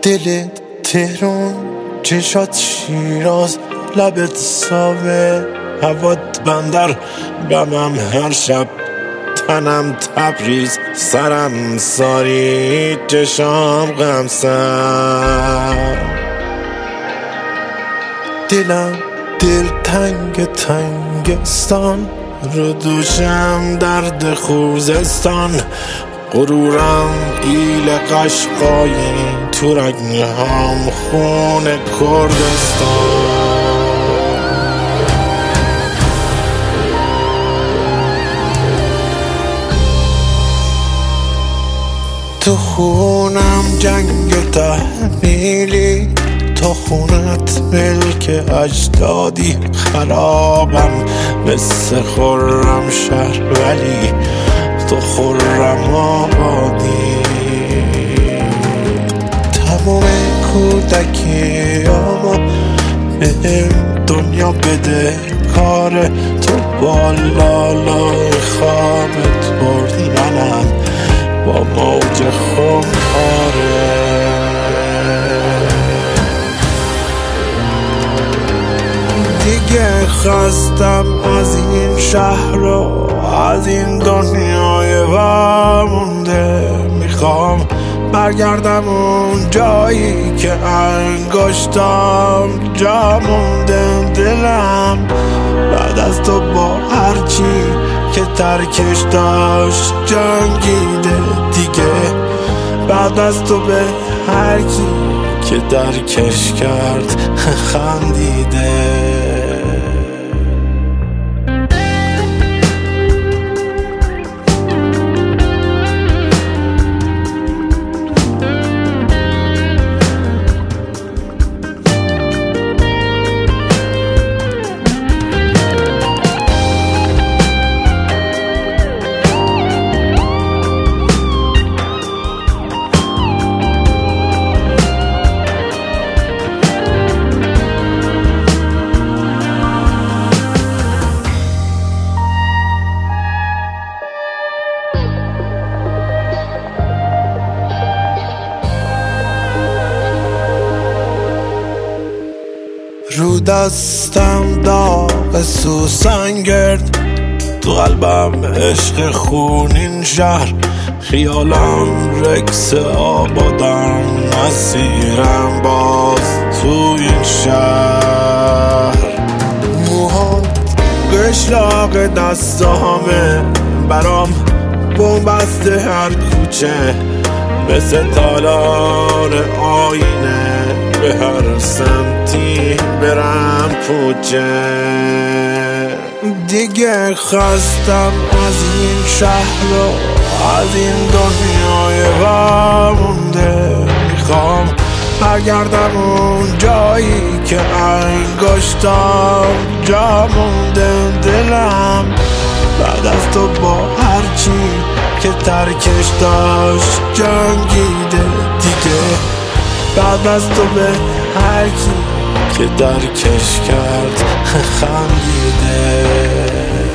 دلت تهران، چشات شیراز، لبت ساوه، هوات بندر، بمم هر شب، تنم تبریز، سرم ساری، چشام غمسر. دلم دل تنگ تنگستان، رو دوشم درد خوزستان، غرورم ایل قشقایی، تو رگنهام خون کردستان. تو خونم جنگ تحمیلی، تو خونت ملک اجدادی، خرابم مثل خرم شهر ولی تو خرم آبادی. تمام کودکیامو بهم دنیا بده کاره، تو بالالای خوابت برد، منم با موج خونخواره. دیگه خستم از این شهر و از این دنیای وامونده، میخوام برگردم اون جایی که انگشتام جا مونده. دلم بعد از تو با هرچی که ترکش داشت جنگیده دیگه، بعد از تو به هر کی که درکش کرد خندیده. رو دستم داغ سوسنگرد، تو قلبم عشق خونین شهر، خیالم رکس آبادم، مسیرم باز تو این شهر. موهات قشلاق دستامه، برام بومبسته هر کوچه، مثل تالار آینه، به هر سمتی برم پوچه. دیگه خستم از این شهر و از این دنیای وامونده، میخوام برگردم اون جایی که انگشتام جا مونده. دلم بعد از تو با هرچی که ترکش داشت جنگیده دیگه، بعد از تو به هر کی که درکش کرد خندیده.